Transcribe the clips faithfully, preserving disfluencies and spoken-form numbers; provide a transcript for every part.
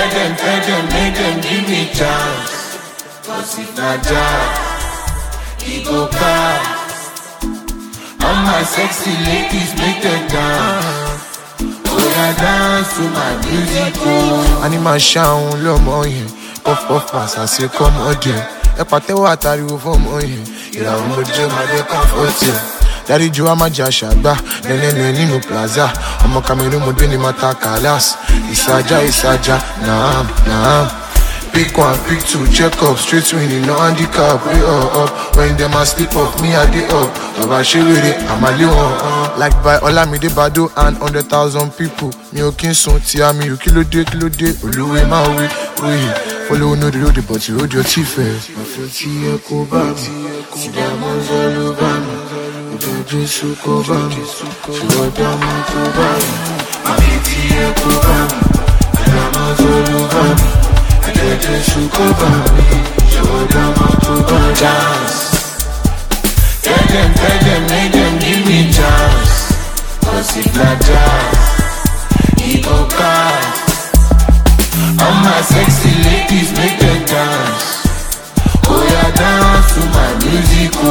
Tell them, tell them, make them give me chance. Cause if not jazz, he go pass. All my sexy ladies make them dance. Oh yeah, dance to my music. Anima sound lo mo yen. Puff puff pass I say come on there. E patewo atariwo fo mo yen. Ira mo je ma de comfort you. Daddy Joe amaja shagba. Nene nene no plaza. Omo Cameroon mo de ni mata kalas. Isaja isaja. Nah nah. Pick one, pick two, check up, straight winning, no handicap, way up, up. When them a slip up, me a day up. Baba she with it, I'm a little uh. Like by Olamide Bado and hundred thousand people. Me o kin son tia me o kilo de kilo de. Oluwe ma we, we. Follow no the road, but you hold your teeth first. I feel tia koba, tia monzalo bama. Udo Jesu koba, she wada mo koba. I feel tia koba, tia monzalo bama. Jesu cover me, show them how to go dance. Tell them, tell them, make them give me chance. Cause if not jazz, he go cast. All my sexy ladies make them dance. Oh yeah, dance to my music. Oh,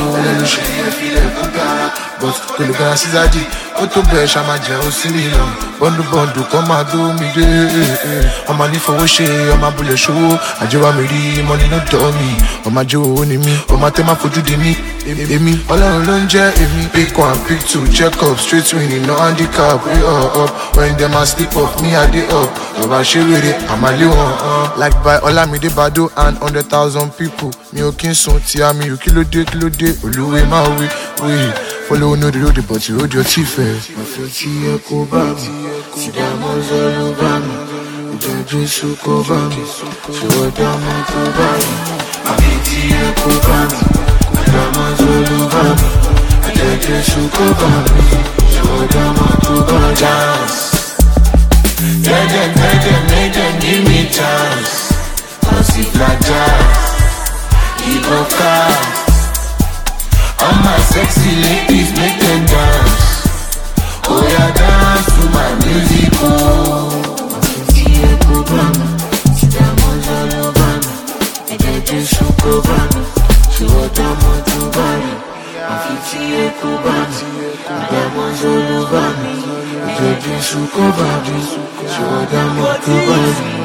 but kolo gana sizaji, oto be shama je o sili lo. Bondu bondu come and do me de. Oma ni fowó ṣe, oma bule show. Ajewa mi ri money no do me. Oma jo ni mi, oma te ma fojú di mi. Emi, Ọlọ́run ló ń jẹ́ èmi. Pick one, pick two, check up, straight winning, no handicap, way up, up. When them a slip up, me a day up. Baba she with it, I'm a little uh. Like by Olamide Bado and hundred thousand people. Me o kin son tia me o kilo de kilo de. Oluwe ma we, we. Follow no the road, but you hold your teeth first. I feel tia koba, tia monzalo bama. Udo Jesu koba, she wada mo koba. I feel tia koba, tia monzalo bama. Udo Jesu koba, she wada mo koba. Dance. Tell them, tell them, make them give me chance. Cause if not jazz, he go cast. All my sexy ladies make them dance. Oh yeah, dance to my music. Oh, Tia Kubana, Tia Monzalo Bana. Udo Jesu koba, she wada mo koba. Tia Kubana, Tia Monzalo Bana. Udo Jesu koba, she wada mo koba.